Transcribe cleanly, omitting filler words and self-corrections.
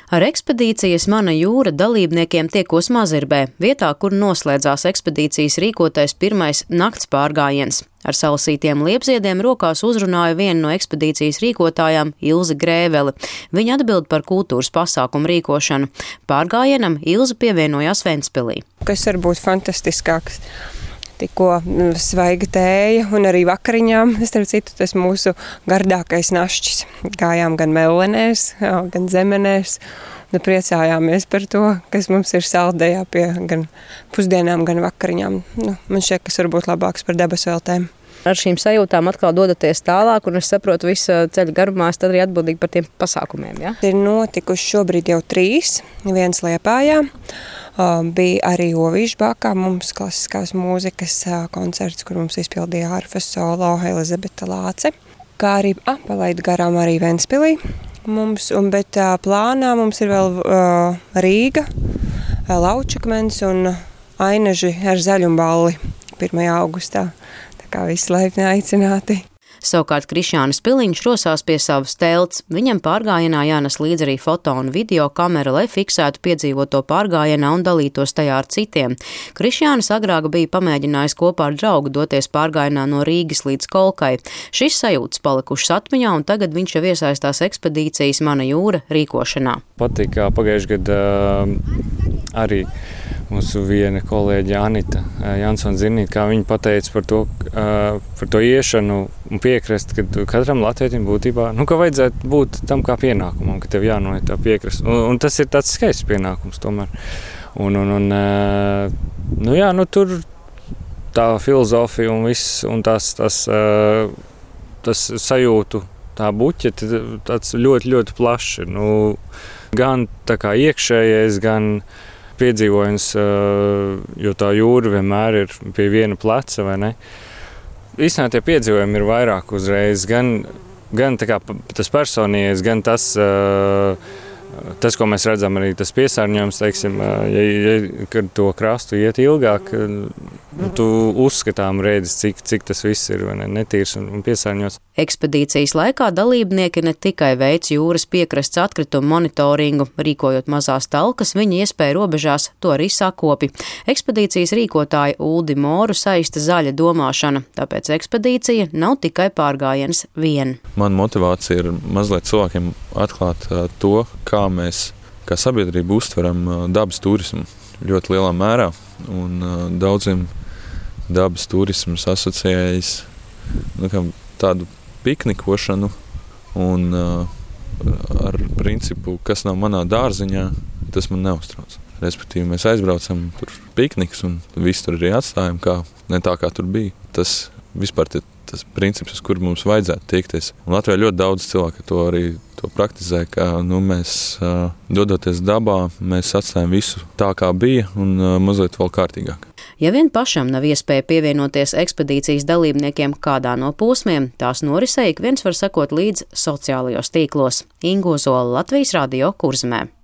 Ar ekspedīcijas Mana jūra dalībniekiem tiekos Mazirbē, vietā, kur noslēdzās ekspedīcijas rīkotais pirmais nakts pārgājiens. Ar salasītiem liepziediem rokās uzrunāja viena no ekspedīcijas rīkotājām Ilze Grēvele. Viņa atbild par kultūras pasākumu rīkošanu. Pārgājienam Ilze pievienojās Ventspilī. Kas var būt fantastiskāks? Tikko svaiga tēja un arī vakariņām, starp citu, tas mūsu gardākais našķis. Gājām gan mellenēs, gan zemenēs, un priecājāmies par to, kas mums ir saldējā pie gan pusdienām, gan vakariņām. Man šķiet, kas var būt labāks par debesveltēm. Ar šīm sajūtām atkal dodaties tālāk, un es saprotu, visa ceļa garumā esat arī atbildīgi par tiem pasākumiem, ja? Ir notikuši šobrīd jau 3, viens Liepājā. Bija arī Ovīžbākā mums klasiskās mūzikas koncerts, kur mums izpildīja harfas solo Elizabete Lāce. Kā arī palaid garām arī Ventspilī mums, bet plānā mums ir vēl Rīga, Laučakmens un Ainaži ar zaļumballi 1. augustā. Tā kā visi laipni aicināti. Savukārt Krišjānis Piliņš rosās pie savas telts. Viņam pārgājienā jānes līdz arī foto un video kamera, lai fiksētu piedzīvoto pārgājienā un dalītos tajā ar citiem. Krišjānis agrāk bija pamēģinājis kopā ar draugu doties pārgājienā no Rīgas līdz Kolkai. Šis sajūtas palikušas atmiņā, un tagad viņš jau iesaistās ekspedīcijas Mana jūra rīkošanā. Patīk, kā pagājušajā gadā arī mūsu viena kolēģe Anita Jansona Zirnīte, kā viņa pateica par to iešanu un piekrast, ka katram latvietim būtībā, ka vajadzētu būt tam kā pienākumam, ka tev jānoiet tā piekrast. Un tas ir tāds skaists pienākums tomēr. Tur tā filozofija un viss, un tas sajūtu, tā buķete, tāds ļoti, ļoti plašs. Gan tā kā iekšējais, gan piedzīvojums, jo tā jūra vienmēr ir pie viena pleca, vai ne? Īstenībā tie piedzīvojumi ir vairāk uzreiz, gan tā kā tas personīgais, gan tas, ko mēs redzam, arī tas piesārņojums, teiksim, kad to krastu iet ilgāk, tu uzskatām redzi, cik tas viss ir netīrs un piesārņots. Ekspedīcijas laikā dalībnieki ne tikai veic jūras piekrasts atkritumu monitoringu, rīkojot mazās talkas, viņi iespēja robežās to arī sakopi. Ekspedīcijas rīkotāja Uldi Moru saista zaļa domāšana, tāpēc ekspedīcija nav tikai pārgājiens vien. Man motivācija ir mazliet cilvēkiem atklāt to, kā mēs, kā sabiedrība, uztveram dabas turismu ļoti lielā mērā, un daudziem dabas turisms asociējas tādu piknikošanu un ar principu, kas nav manā dārziņā, tas man neuztrauc. Respektīvi, mēs aizbraucam tur pikniks un visu tur arī atstājam, ne tā kā tur bija. Tas vispār tas princips, uz kuru mums vajadzētu tiekties. Un Latvijā ļoti daudz cilvēku to praktizē, ka mēs, dodoties dabā, mēs atstājam visu tā, kā bija, un mazliet vēl kārtīgāk. Ja vien pašam nav iespēja pievienoties ekspedīcijas dalībniekiem kādā no posmiem, tās norisei ik viens var sekot līdz sociālajos tīklos. Ingo Zola, Latvijas Radio, Kurzemē.